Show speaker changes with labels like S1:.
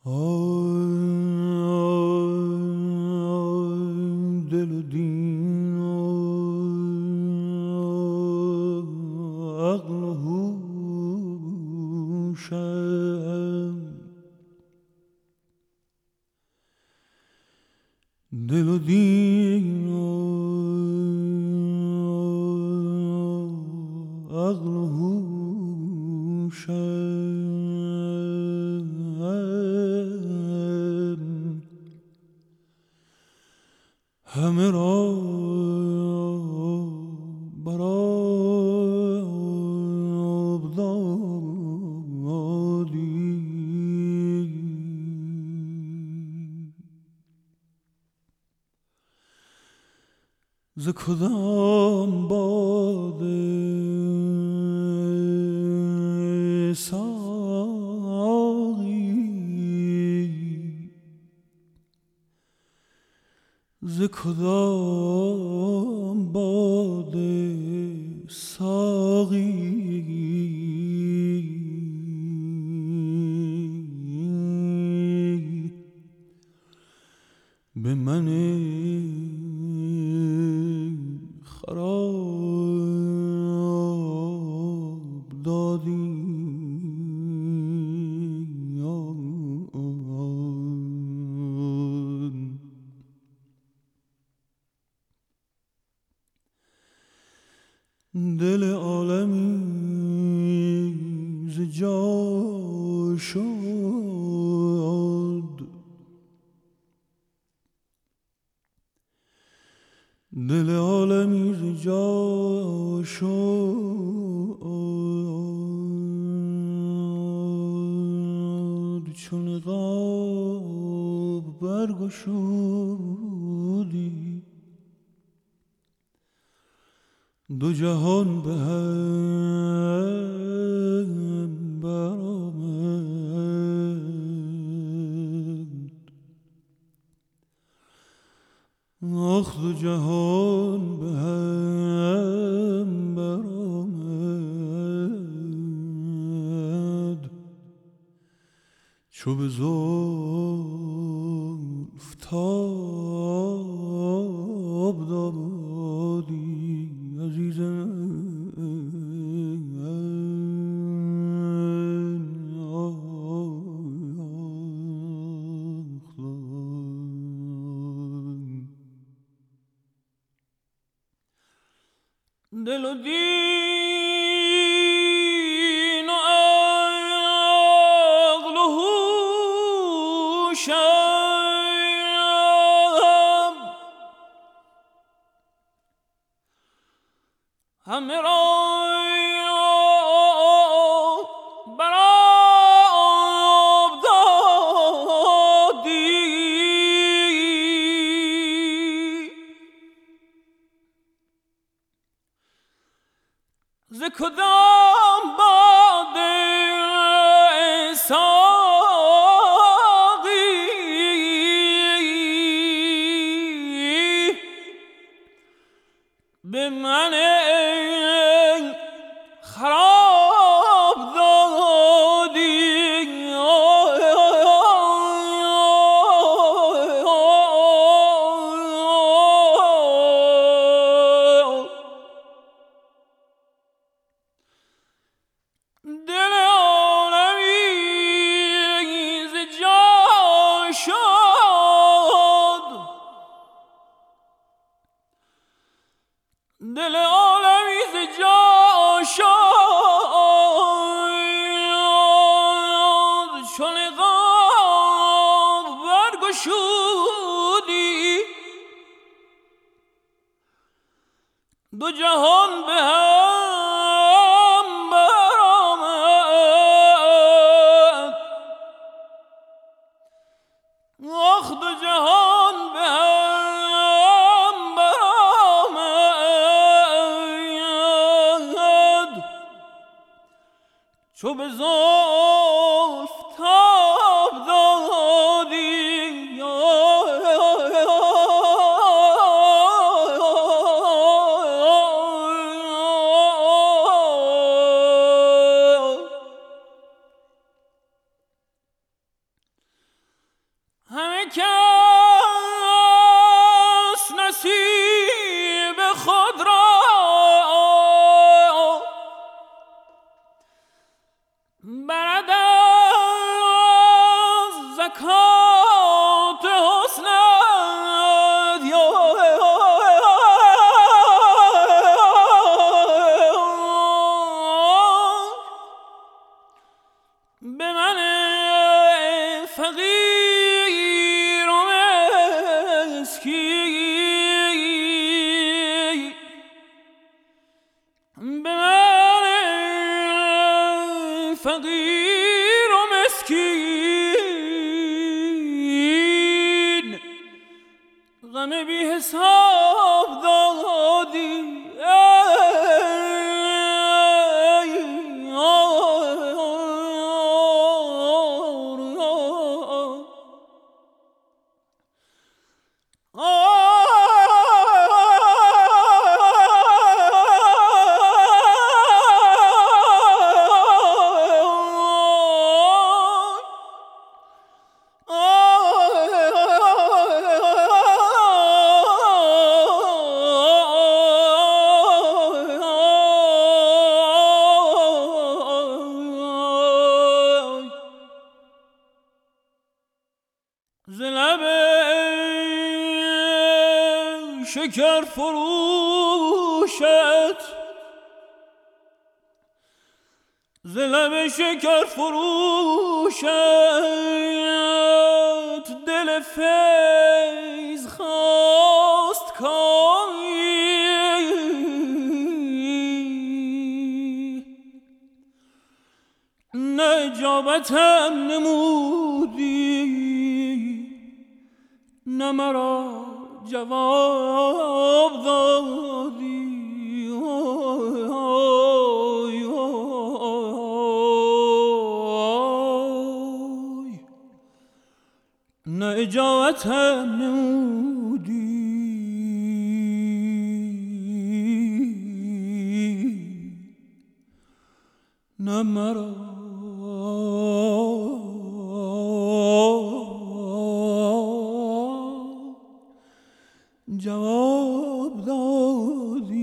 S1: دل و دین و عقل و هوشم، دل و دین و عقل و هوشم، همه را برآب دادی. ز کدام باده ساقی، ز کدام باده ساقی، به من خراب دادی. دل عالمی ز جا شد، دل عالمی ز جا شد، چون نقاب برگشودی، دو جهان به هم برآمد. آخ دو جهان به هم برآمد، چو به زلف تاب دادی عزیزم. دل و دین و عقل و هوشم، همه را برآب دادی. ز کدام باده ساقی، به من خراب دادی. دل عالمی ز جا شد، دل عالمی ز جا شد، چون نقاب برگشودی، دو جهان به هم برآمد. آخ دو جهان به هم برآمد، چو به زلف تاب دادی. همه کس نصیب خود را برد از زکات حسنت به من فقیر و مسکین، به من فقیر و مسکین غم بی حساب دادی. ز لب شکر فروشت، ز لب شکر فروشت دل فیض خواست کامی، نه اجابتم نمودی نه مرا جواب دادی. نه اجابتم نمودی نه مرا جواب دادی.